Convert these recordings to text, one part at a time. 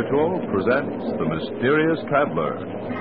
Mutual presents The Mysterious Traveler.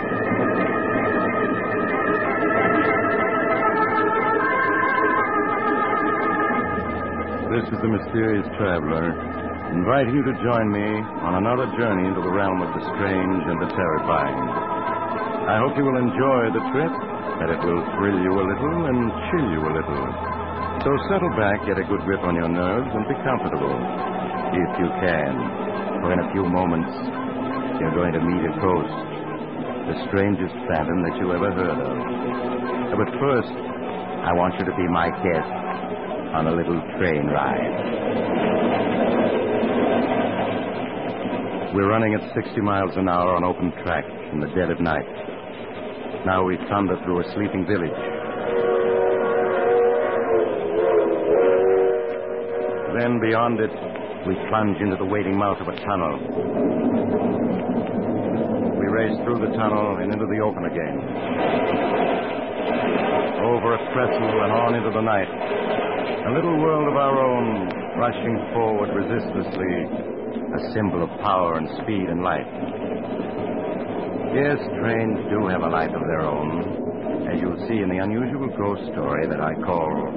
This is The Mysterious Traveler, inviting you to join me on another journey into the realm of the strange and the terrifying. I hope you will enjoy the trip, that it will thrill you a little and chill you a little. So settle back, get a good grip on your nerves, and be comfortable, if you can. For in a few moments, you're going to meet a ghost, the strangest phantom that you ever heard of. But first, I want you to be my guest on a little train ride. We're running at 60 miles an hour on open track in the dead of night. Now we thunder through a sleeping village. Then beyond it, we plunge into the waiting mouth of a tunnel. We race through the tunnel and into the open again. Over a trestle and on into the night. A little world of our own, rushing forward resistlessly, a symbol of power and speed and life. Yes, trains do have a life of their own, as you'll see in the unusual ghost story that I call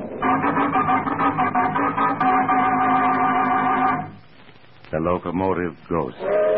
The Locomotive Ghost.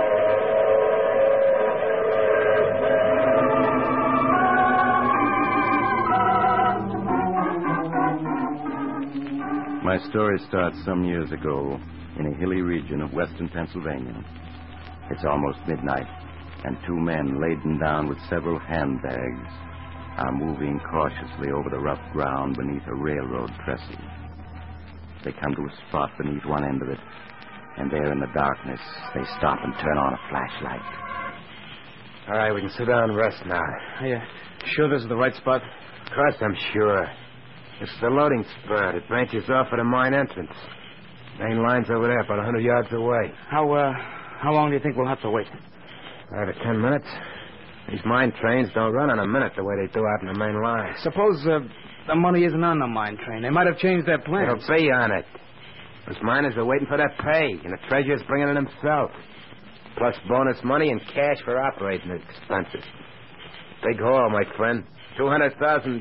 My story starts some years ago in a hilly region of western Pennsylvania. It's almost midnight, and two men laden down with several handbags are moving cautiously over the rough ground beneath a railroad trestle. They come to a spot beneath one end of it, and there in the darkness, they stop and turn on a flashlight. All right, we can sit down and rest now. Are you sure this is the right spot? Of course I'm sure. It's the loading spur. It branches off at the mine entrance. Main line's over there, about 100 yards away. How long do you think we'll have to wait? 5 to 10 minutes. These mine trains don't run on a minute the way they do out in the main line. Suppose the money isn't on the mine train. They might have changed their plans. It'll be on it. Those miners are waiting for their pay, and the treasurer's bringing it himself. Plus bonus money and cash for operating expenses. Big haul, my friend. $200,000.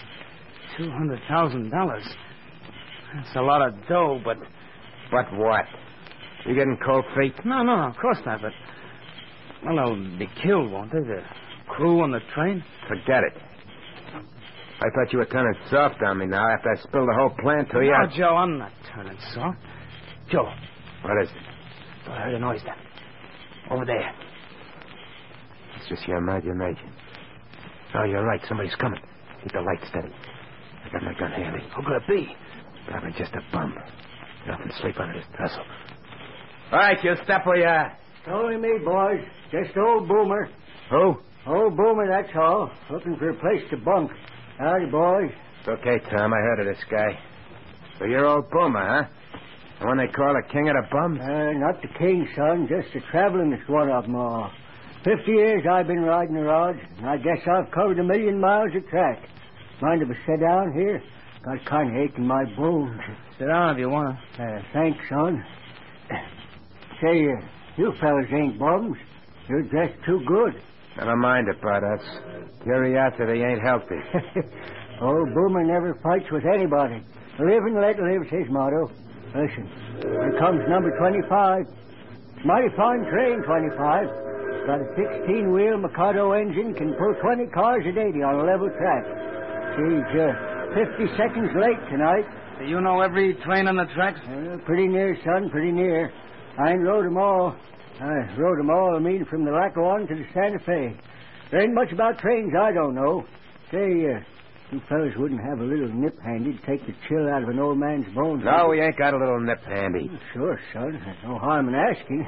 $200,000? That's a lot of dough, but... But what? You getting cold feet? No, of course not, but... Well, they'll be killed, won't they? The crew on the train? Forget it. I thought you were turning soft on me now after I spilled the whole plan to you. No, Joe, I'm not turning soft. Joe. What is it? I heard a noise then. Over there. It's just your imagination. Oh, you're right. Somebody's coming. Keep the light steady. I got my gun handy. Who could it be? Probably just a bum. Get up and sleep under this trestle. All right, you step where you are. Only me, boys. Just old Boomer. Who? Old Boomer, that's all. Looking for a place to bunk. Howdy, boys. It's okay, Tom. I heard of this guy. So you're old Boomer, huh? The one they call the king of the bums? Not the king, son. Just the travelingest one of them all. 50 years I've been riding the rods, and I guess I've covered 1,000,000 miles of track. Mind if I sit down here? Got kind of ache in my bones. Sit down if you want to. Thanks, son. Say, you fellas ain't bums. You're dressed too good. Never mind about us. Curiosity ain't healthy. Old Boomer never fights with anybody. Live and let live's his motto. Listen, here comes number 25. It's a mighty fine train, 25. It's got a 16-wheel Mikado engine, can pull 20 cars a day on a level track. She's 50 seconds late tonight. Do you know every train on the tracks? Pretty near, son, pretty near. I ain't rode them all. I rode them all, from the Lackawanna to the Santa Fe. There ain't much about trains I don't know. Say, you fellas wouldn't have a little nip handy to take the chill out of an old man's bones. No, we ain't got a little nip handy. Sure, son. There's no harm in asking.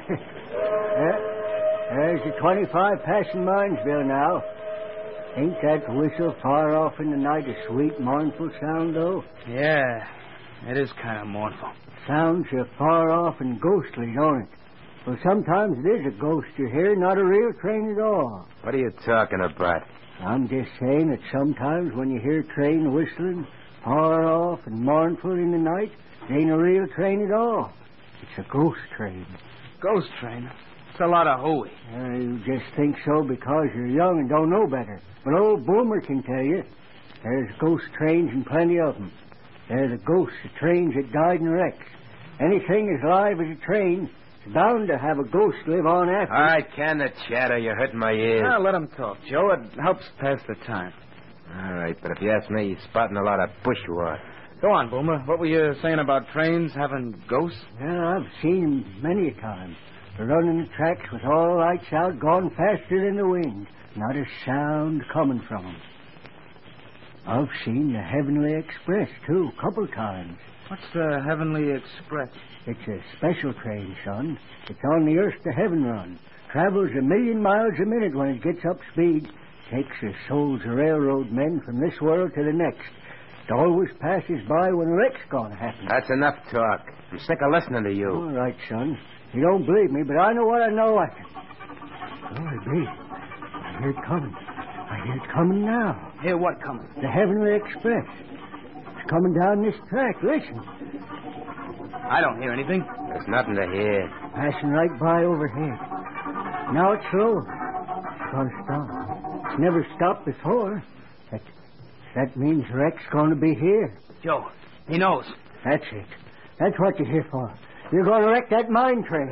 There's the 25 passing Minesville now. Ain't that whistle far off in the night a sweet, mournful sound, though? Yeah, it is kind of mournful. Sounds far off and ghostly, don't it? Well, sometimes it is a ghost you hear, not a real train at all. What are you talking about? I'm just saying that sometimes when you hear a train whistling far off and mournful in the night, it ain't a real train at all. It's a ghost train. Ghost train? It's a lot of hooey. You just think so because you're young and don't know better. But old Boomer can tell you. There's ghost trains and plenty of them. They're the ghosts of trains that died in wrecks. Anything as live as a train is bound to have a ghost live on after. All right, can the chatter. You're hurting my ears. Well, let him talk, Joe. It helps pass the time. All right, but if you ask me, he's spotting a lot of bushwhack. Go on, Boomer. What were you saying about trains having ghosts? Yeah, I've seen them many a time. They're running the tracks with all lights out, going faster than the wind. Not a sound coming from them. I've seen the Heavenly Express, too, a couple times. What's the Heavenly Express? It's a special train, son. It's on the Earth to Heaven run. Travels 1,000,000 miles a minute when it gets up speed. Takes the souls of railroad men from this world to the next. It always passes by when a wreck's going to happen. That's enough talk. I'm sick of listening to you. All right, son. You don't believe me, but I know what I know. Glory be. I hear it coming. I hear it coming now. Hear what coming? The Heavenly Express. It's coming down this track. Listen. I don't hear anything. There's nothing to hear. Passing right by overhead. Now it's slow. It's going to stop. It's never stopped before. That means the wreck's going to be here. Joe, he knows. That's it. That's what you're here for. You're going to wreck that mine train.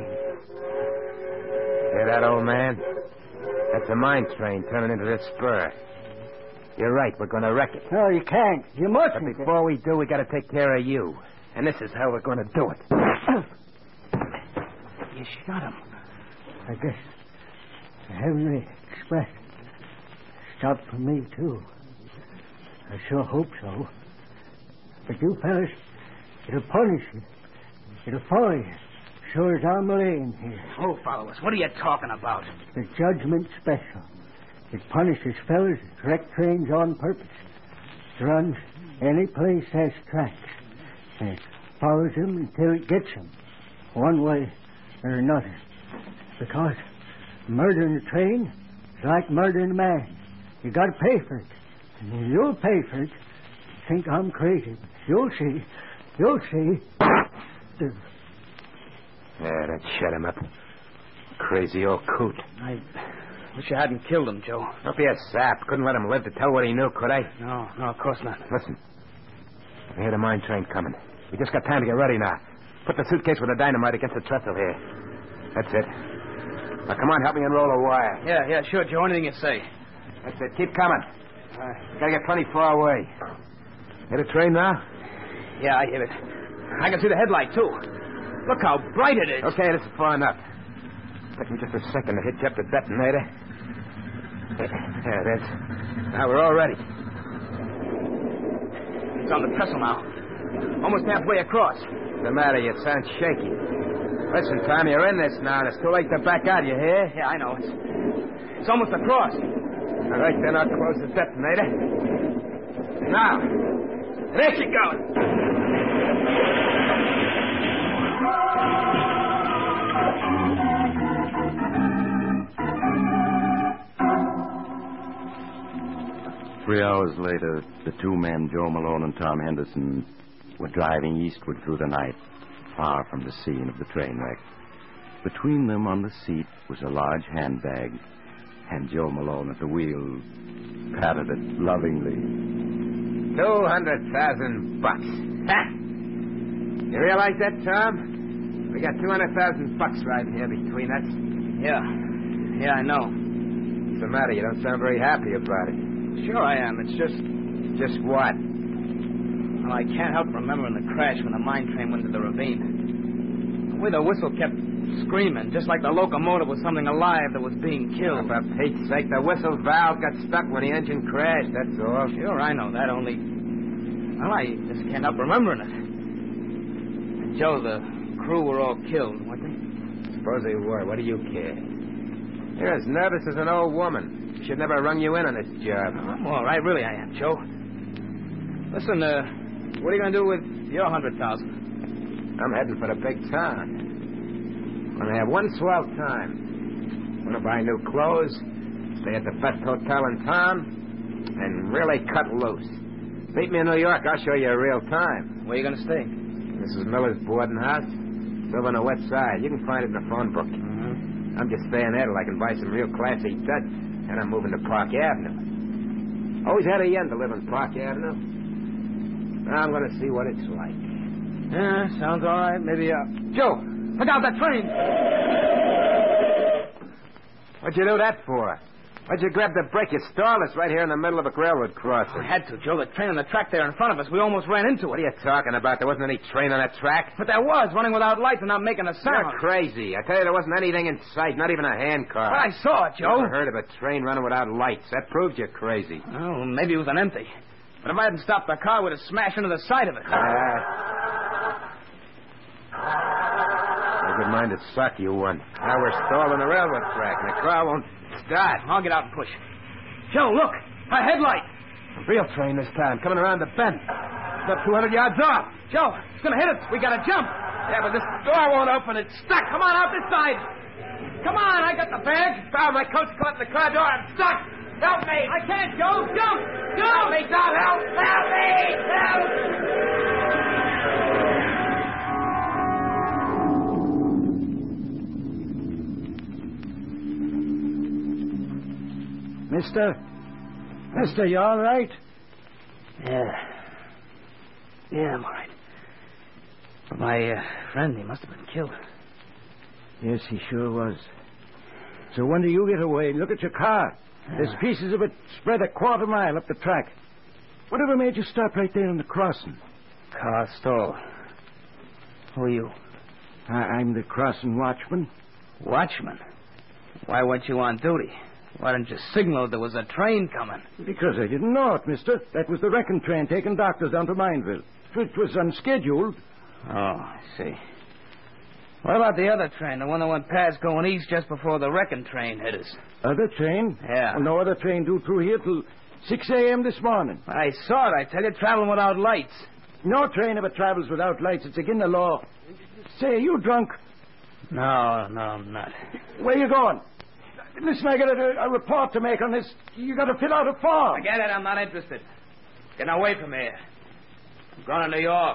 Hear that, old man? That's a mine train turning into this spur. You're right. We're going to wreck it. No, you can't. You mustn't. But before we do, we got to take care of you. And this is how we're going to do it. You shot him. I guess the Heavenly Express stopped for me, too. I sure hope so. But you fellas, it'll punish you. It'll follow you. Sure as I'm laying here. Oh, follow us. What are you talking about? The Judgment Special. It punishes fellas that wreck trains on purpose. It runs any place has tracks. And it follows them until it gets them. One way or another. Because murdering a train is like murdering a man. You got to pay for it. And you'll pay for it. You think I'm crazy. You'll see. You'll see. Yeah, that shut him up. Crazy old coot. I wish you hadn't killed him, Joe. Don't be a sap. Couldn't let him live to tell what he knew, could I? No, of course not. Listen. I hear the mine train coming. We just got time to get ready now. Put the suitcase with the dynamite against the trestle here. That's it. Now, come on, help me unroll a wire. Yeah, sure, Joe. Anything you say. That's it. Keep coming. Gotta get plenty far away. Hear the train now? Yeah, I hear it. I can see the headlight, too. Look how bright it is. Okay, this is far enough. Took me just a second to hitch up the detonator. There it is. Now we're all ready. It's on the trestle now. Almost halfway across. What's the matter? You sound shaky. Listen, Tom, you're in this now, and it's too late to back out, you hear? Yeah, I know. It's almost across. All right, then I'll close the detonator. Now, there she goes. 3 hours later, the two men, Joe Malone and Tom Henderson, were driving eastward through the night, far from the scene of the train wreck. Between them on the seat was a large handbag, and Joe Malone at the wheel patted it lovingly. $200,000. Ha! You realize that, Tom? We got $200,000 right here between us. Yeah, I know. What's the matter? You don't sound very happy about it. Sure I am. It's just... Just what? Well, I can't help remembering the crash when the mine train went into the ravine. The way the whistle kept screaming, just like the locomotive was something alive that was being killed. For Pete's sake, the whistle valve got stuck when the engine crashed, that's all. Sure, I know that, only... Well, I just can't help remembering it. And Joe, the crew were all killed, weren't they? Suppose they were. What do you care? You're as nervous as an old woman. She should never have rung you in on this job. I'm all right, really I am, Joe. Listen, what are you going to do with your $100,000? I'm heading for the big town. I'm going to have one swell time. I'm going to buy new clothes, stay at the best hotel in town, and really cut loose. Meet me in New York. I'll show you a real time. Where are you going to stay? Mrs. Miller's boarding house. It's over on the west side. You can find it in the phone book. I'm just staying there till I can buy some real classy duds. And I'm moving to Park Avenue. Always had a yen to live on Park Avenue. Now I'm going to see what it's like. Yeah, sounds all right. Maybe, Joe, look out, that train! What'd you do that for? Why'd you grab the brake? You stalled us right here in the middle of a railroad crossing. I had to, Joe. The train on the track there in front of us. We almost ran into it. What are you talking about? There wasn't any train on that track. But there was, running without lights and not making a sound. You're crazy. I tell you, there wasn't anything in sight, not even a handcar. But I saw it, Joe. Never heard of a train running without lights. That proves you're crazy. Oh, maybe it was an empty. But if I hadn't stopped the car, we'd have smashed into the side of it. A good mind to suck, you one. Now we're stalled on the railroad track, and the car won't start. I'll get out and push. Joe, look! A headlight! A real train this time, coming around the bend. It's up 200 yards off. Joe, it's gonna hit us. We gotta jump. Yeah, but this door won't open. It's stuck. Come on, out this side. Come on, I got the bag. Found my coat's caught in the car door. I'm stuck. Help me. I can't, Joe. Jump! Jump! Help me, Tom. Help! Help me! Help! Mister, you all right? Yeah, I'm all right. But my friend, he must have been killed. Yes, he sure was. So when do you get away? Look at your car. There's pieces of it spread a quarter mile up the track. Whatever made you stop right there in the crossing? Car stalled. Who are you? I'm the crossing watchman. Watchman? Why weren't you on duty? Why didn't you signal there was a train coming? Because I didn't know it, mister. That was the wrecking train taking doctors down to Mineville. It was unscheduled. Oh, I see. What about the other train, the one that went past going east just before the wrecking train hit us? Other train? Yeah. Well, no other train due through here till 6 a.m. this morning. I saw it, I tell you, traveling without lights. No train ever travels without lights. It's against the law. Say, are you drunk? No, I'm not. Where you going? Listen, I got a report to make on this. You got to fill out a form. Forget it, I'm not interested. Get away from here. I'm going to New York.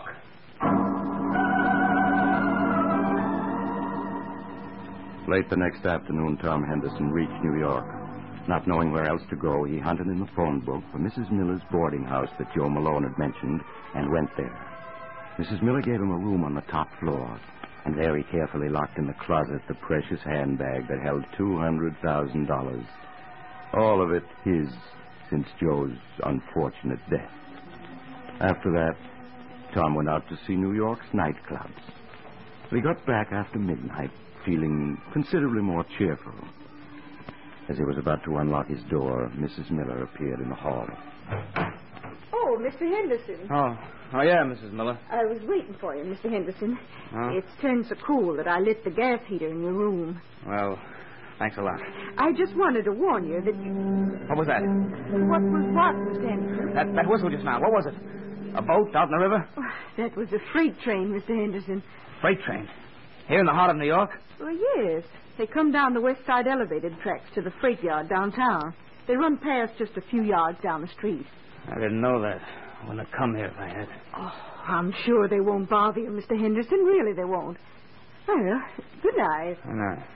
Late the next afternoon, Tom Henderson reached New York. Not knowing where else to go, he hunted in the phone book for Mrs. Miller's boarding house that Joe Malone had mentioned and went there. Mrs. Miller gave him a room on the top floor, and there he carefully locked in the closet the precious handbag that held $200,000. All of it his since Joe's unfortunate death. After that, Tom went out to see New York's nightclubs. He got back after midnight, feeling considerably more cheerful. As he was about to unlock his door, Mrs. Miller appeared in the hall. Oh, Mr. Henderson. Oh, yeah, Mrs. Miller. I was waiting for you, Mr. Henderson. Huh? It's turned so cool that I lit the gas heater in your room. Well, thanks a lot. I just wanted to warn you that you... What was that? What was what, Mr. Henderson? That whistle just now. What was it? A boat out in the river? Oh, that was a freight train, Mr. Henderson. Freight train? Here in the heart of New York? Well, yes. They come down the west side elevated tracks to the freight yard downtown. They run past just a few yards down the street. I didn't know that. I wouldn't have come here if I had. Oh, I'm sure they won't bother you, Mr. Henderson. Really, they won't. Well, good night. Good night.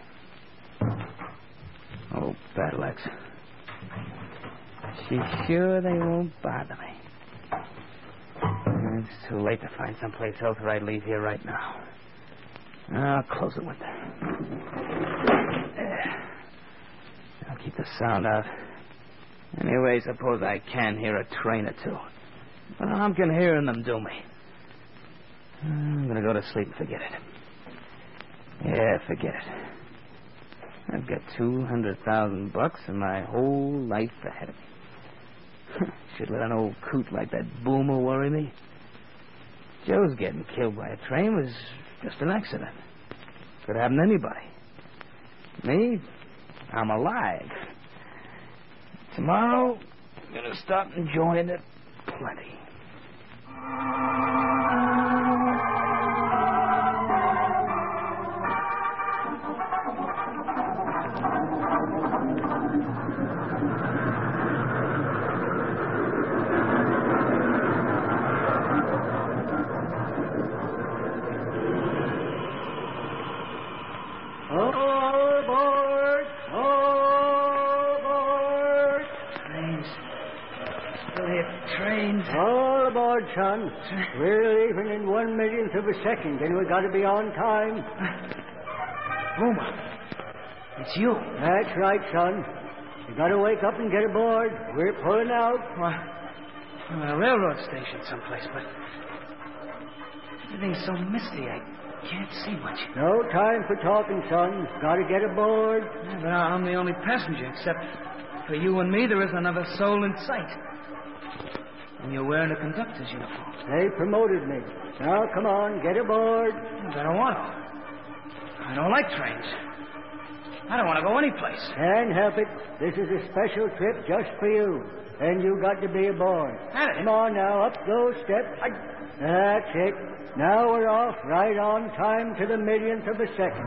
Oh, battle axe. She's sure they won't bother me. It's too late to find someplace else where I'd leave here right now. I'll close the window. I'll keep the sound out. Anyway, suppose I can hear a train or two. But I'm can hearing them do me. I'm going to go to sleep and forget it. Yeah, forget it. I've got $200,000 and my whole life ahead of me. Should let an old coot like that Boomer worry me. Joe's getting killed by a train was just an accident. Could happen to anybody. Me, I'm alive. Tomorrow, I'm going to start enjoying it plenty. All aboard son. We're leaving in 1/1,000,000th of a second, and we got to be on time. Boomer, it's you. That's right, son. You got to wake up and get aboard. We're pulling out. Well, a railroad station someplace, but everything's so misty I can't see much. No time for talking, son. Got to get aboard. Yeah, but I'm the only passenger, except for you and me. There isn't another soul in sight. And you're wearing a conductor's uniform. They promoted me. Now, come on, get aboard. I don't want to. I don't like trains. I don't want to go anyplace. Can't help it. This is a special trip just for you. And you got to be aboard. Come on now, up those steps. That's it. Now we're off right on time to the 1,000,000th of a second.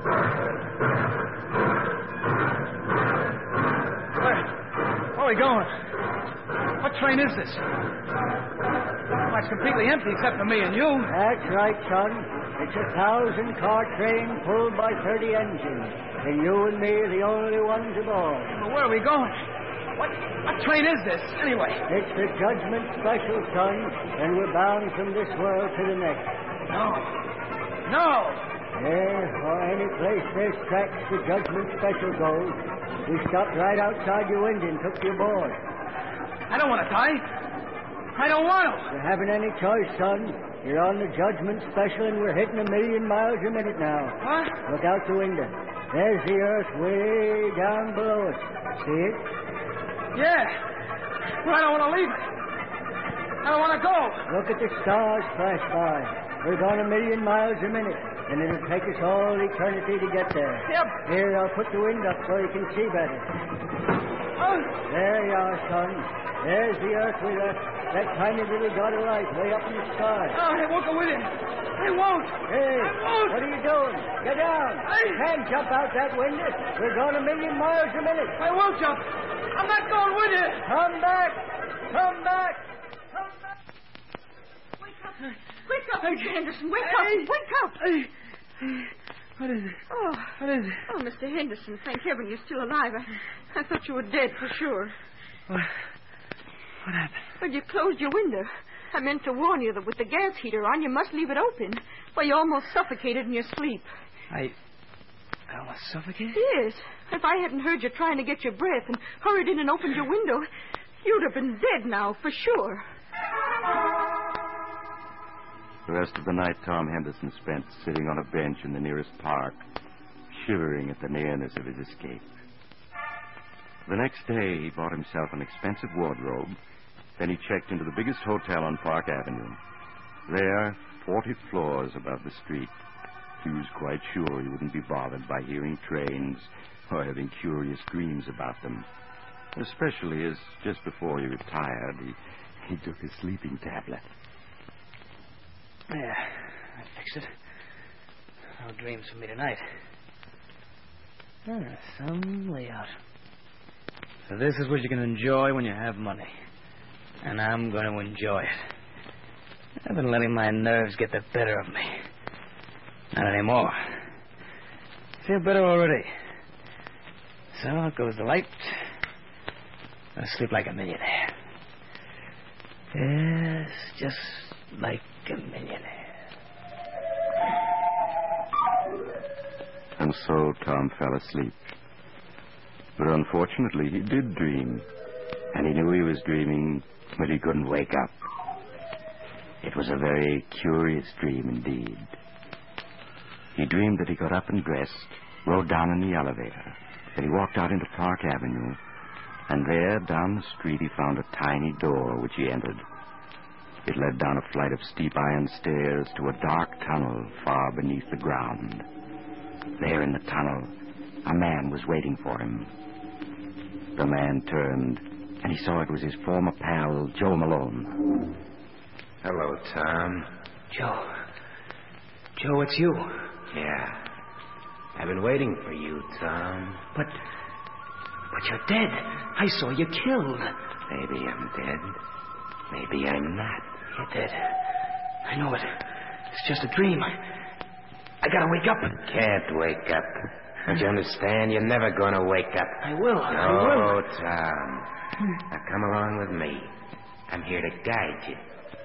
Where are we going? What train is this? Well, it's completely empty except for me and you. That's right, son. It's a 1,000-car train pulled by 30 engines. And you and me are the only ones aboard. Well, where are we going? What train is this, anyway? It's the Judgment Special, son, and we're bound from this world to the next. No. Yeah, or any place there's tracks, the Judgment Special goes. We stopped right outside your window and took you aboard. I don't want to die. I don't want to. You haven't any choice, son. You're on the Judgment Special, and we're hitting 1,000,000 miles a minute now. What? Look out the window. There's the earth way down below us. See it? Yeah. But I don't want to leave it. I don't want to go. Look at the stars flash by. We're going 1,000,000 miles a minute, and it'll take us all eternity to get there. Yep. Here, I'll put the wind up so you can see better. Oh. There you are, son. There's the earth we left. That tiny little dot of light way up in the sky. Oh, I won't go with him. I won't. Hey, I won't. what are you doing? Get down. You can't jump out that window. We're going 1,000,000 miles a minute. I won't jump. I'm not going with you. Come back. Come back. Come back. Wake up. Wake up, Mr. Henderson. Wake up. Wake up. What is it? Oh. What is it? Oh, Mr. Henderson, thank heaven you're still alive. I thought you were dead for sure. What happened? Well, you closed your window. I meant to warn you that with the gas heater on, you must leave it open. Well, you almost suffocated in your sleep. I almost suffocated? Yes. If I hadn't heard you trying to get your breath and hurried in and opened your window, you'd have been dead now, for sure. The rest of the night, Tom Henderson spent sitting on a bench in the nearest park, shivering at the nearness of his escape. The next day, he bought himself an expensive wardrobe. Then he checked into the biggest hotel on Park Avenue. There, 40 floors above the street, he was quite sure he wouldn't be bothered by hearing trains or having curious dreams about them. Especially as just before he retired, he took his sleeping tablet. Yeah, I fixed it. No dreams for me tonight. Some layout. So this is what you can enjoy when you have money. And I'm going to enjoy it. I've been letting my nerves get the better of me. Not anymore. Feel better already. So out goes the light. I sleep like a millionaire. Yes, just like a millionaire. And so Tom fell asleep. But unfortunately, he did dream. And he knew he was dreaming, but he couldn't wake up. It was a very curious dream indeed. He dreamed that he got up and dressed, rode down in the elevator. Then he walked out into Park Avenue. And there, down the street, he found a tiny door which he entered. It led down a flight of steep iron stairs to a dark tunnel far beneath the ground. There in the tunnel, a man was waiting for him. The man turned, and he saw it was his former pal, Joe Malone. Hello, Tom. Joe, it's you. Yeah. I've been waiting for you, Tom. But you're dead. I saw you killed. Maybe I'm dead. Maybe I'm not. You're dead. I know it. It's just a dream. I gotta wake up. Can't wake up. Don't you understand? You're never gonna wake up. I will. No, I will. Tom. Now come along with me. I'm here to guide you.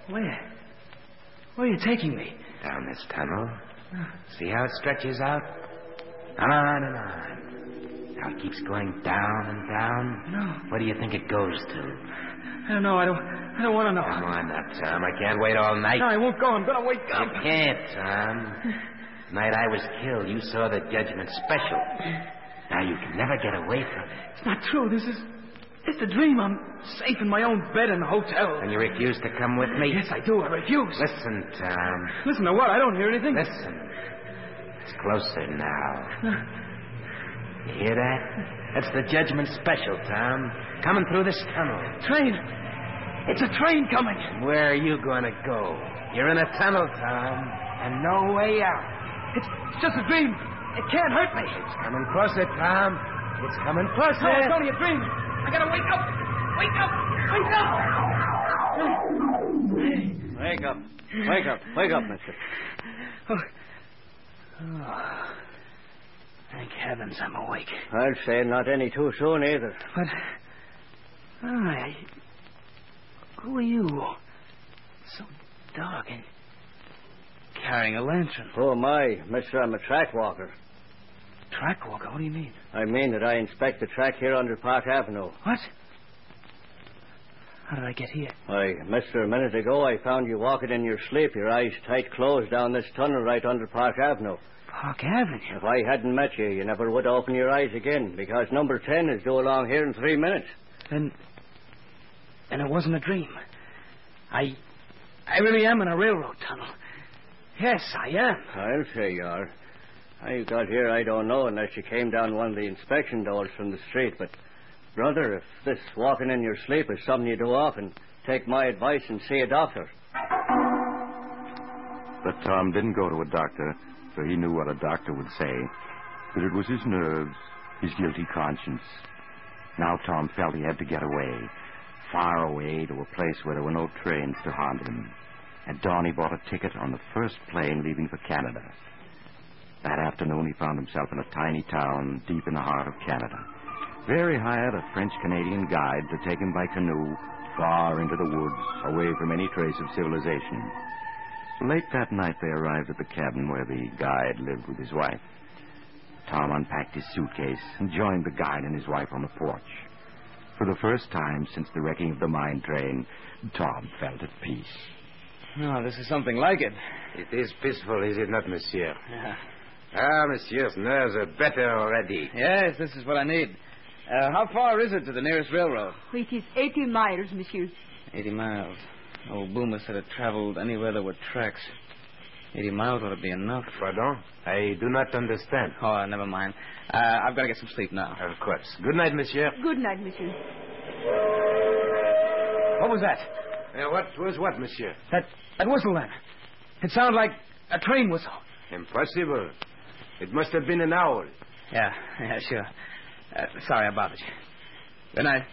Where? Where are you taking me? Down this tunnel. See how it stretches out? On and on. How it keeps going down and down? No. Where do you think it goes to? I don't know. I don't want to know. Come on now, Tom. I can't wait all night. No, I won't go. I'm going to wake up. You can't, Tom. The night I was killed, you saw the judgment special. Now you can never get away from it. It's not true. This is just a dream. I'm safe in my own bed in the hotel. And you refuse to come with me? Yes, I do. I refuse. Listen, Tom. Listen to what? I don't hear anything. Listen. It's closer now. You hear that? That's the judgment special, Tom. Coming through this tunnel. Train. It's a train coming. Where are you going to go? You're in a tunnel, Tom, and no way out. It's just a dream. It can't hurt me. It's coming closer, Tom. It's coming closer. No, it's only a dream. I gotta wake up. Wake up. Wake up. Wake up. Wake up. Wake up, mister. Oh. Thank heavens I'm awake. I'd say not any too soon either. But... who are you? So dark and carrying a lantern. Oh, my, mister, I'm a track walker. Track walker? What do you mean? I mean that I inspect the track here under Park Avenue. What? How did I get here? Why, mister, a minute ago I found you walking in your sleep, your eyes tight closed down this tunnel right under Park Avenue. Park Avenue? If I hadn't met you, you never would open your eyes again, because number 10 is due along here in 3 minutes. And it wasn't a dream. I really am in a railroad tunnel. Yes, I am. I'll say you are. How you got here, I don't know, unless you came down one of the inspection doors from the street. But, brother, if this walking in your sleep is something you do often, take my advice and see a doctor. But Tom didn't go to a doctor, for he knew what a doctor would say. But it was his nerves, his guilty conscience. Now Tom felt he had to get away, far away to a place where there were no trains to haunt him. At dawn, he bought a ticket on the first plane leaving for Canada. That afternoon, he found himself in a tiny town deep in the heart of Canada. There he hired a French-Canadian guide to take him by canoe far into the woods, away from any trace of civilization. Late that night, they arrived at the cabin where the guide lived with his wife. Tom unpacked his suitcase and joined the guide and his wife on the porch. For the first time since the wrecking of the mine train, Tom felt at peace. Oh, this is something like it. It is peaceful, is it not, monsieur? Yeah. Ah, monsieur's nerves are better already. Yes, this is what I need. How far is it to the nearest railroad? It is 80 miles, monsieur. 80 miles. Old Boomer said it traveled anywhere there were tracks. 80 miles ought to be enough. Pardon? I do not understand. Oh, never mind. I've got to get some sleep now. Of course. Good night, monsieur. Good night, monsieur. What was that? What was what, monsieur? That whistle then. It sounded like a train whistle. Impossible. It must have been an owl. Yeah, sure. Sorry I bothered you. Good night.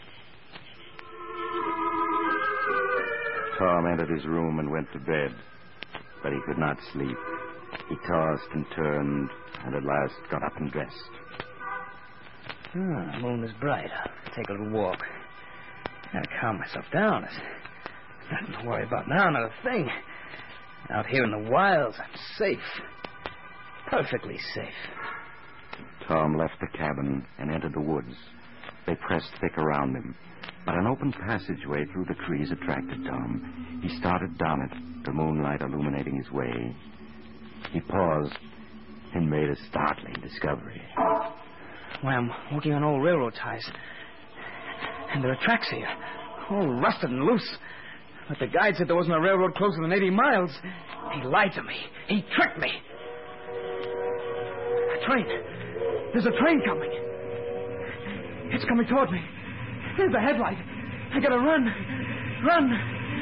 Tom entered his room and went to bed, but he could not sleep. He tossed and turned, and at last got up and dressed. The moon is bright. I'll take a little walk. Gotta calm myself down. There's nothing to worry about now, not a thing. Out here in the wilds, I'm safe. Perfectly safe. Tom left the cabin and entered the woods. They pressed thick around him, but an open passageway through the trees attracted Tom. He started down it, the moonlight illuminating his way. He paused and made a startling discovery. Why, I'm walking on old railroad ties. And there are tracks here, all rusted and loose. But the guide said there wasn't a railroad closer than 80 miles. He lied to me. He tricked me. A train. There's a train coming. It's coming toward me. There's the headlight. I gotta run. Run.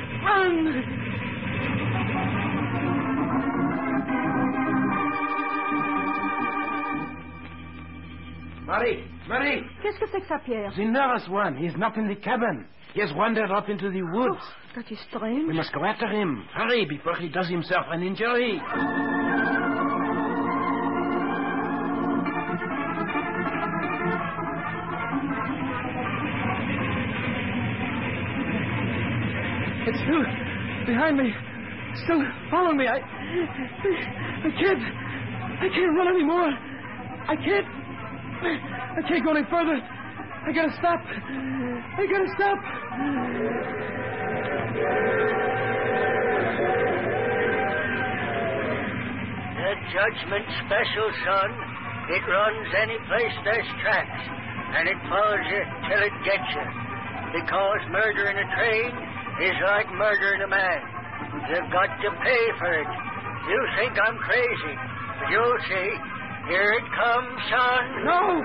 Marie! Qu'est-ce que c'est que ça, Pierre? The nervous one. He's not in the cabin. He has wandered up into the woods. Oh, that is strange. We must go after him. Hurry, before he does himself an injury. It's behind me. Still following me. I can't run anymore. I can't go any further. I gotta stop. The Judgment Special, son. It runs any place there's tracks, and it follows you till it gets you. Because murdering a train is like murdering a man. You've got to pay for it. You think I'm crazy, but you'll see. Here it comes, son. No!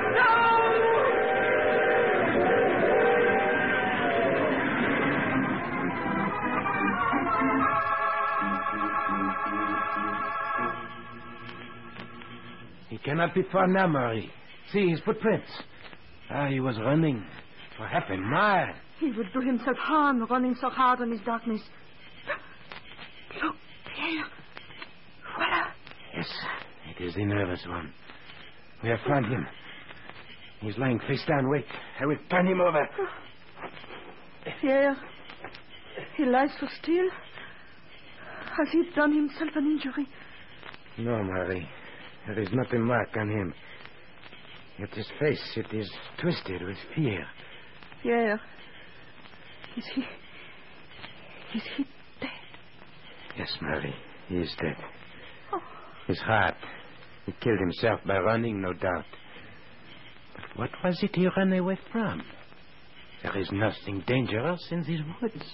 He cannot be far now, Murray. See his footprints. He was running for half a mile. He would do himself harm running so hard in his darkness. Look, Pierre. Voila. Yes, it is the nervous one. We have found him. He's lying face down. Wait, I will turn him over. Pierre, he lies so still. Has he done himself an injury? No, Murray. There is not a mark on him. Yet his face, it is twisted with fear. Pierre, is he dead? Yes, Murray, he is dead. Oh. His heart. He killed himself by running, no doubt. But what was it he ran away from? There is nothing dangerous in these woods.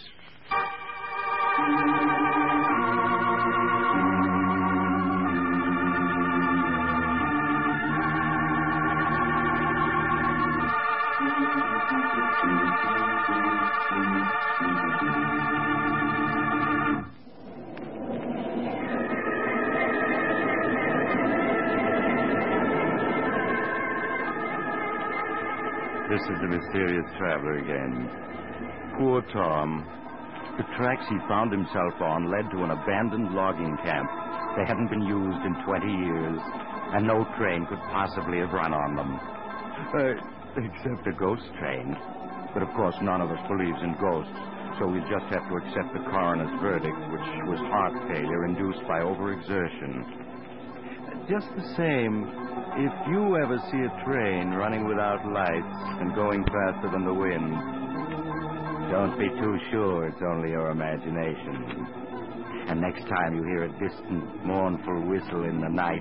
This is the mysterious traveler again. Poor Tom. The tracks he found himself on led to an abandoned logging camp. They hadn't been used in 20 years, and no train could possibly have run on them. Except a ghost train. But of course, none of us believes in ghosts, so we just have to accept the coroner's verdict, which was heart failure induced by overexertion. Just the same, if you ever see a train running without lights and going faster than the wind, don't be too sure it's only your imagination. And next time you hear a distant, mournful whistle in the night,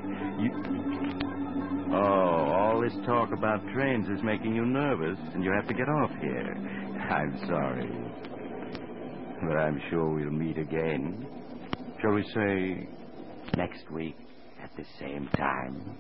Oh, all this talk about trains is making you nervous, and you have to get off here. I'm sorry. But I'm sure we'll meet again. Shall we say next week at the same time?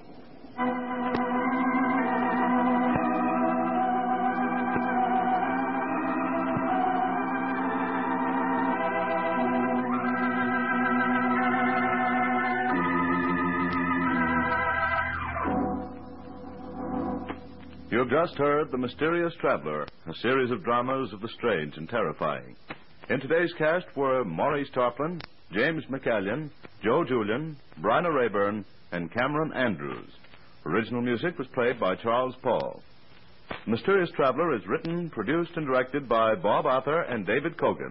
You've just heard The Mysterious Traveler, a series of dramas of the strange and terrifying. In today's cast were Maurice Tarplin, James McCallion, Joe Julian, Bryna Rayburn, and Cameron Andrews. Original music was played by Charles Paul. The Mysterious Traveler is written, produced, and directed by Bob Arthur and David Kogan.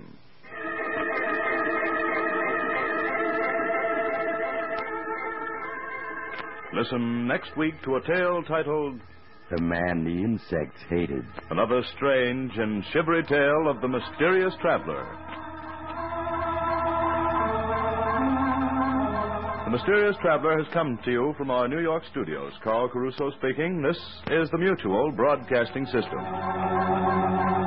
Listen next week to a tale titled The Man the Insects Hated. Another strange and shivery tale of the Mysterious Traveler. The Mysterious Traveler has come to you from our New York studios. Carl Caruso speaking. This is the Mutual Broadcasting System.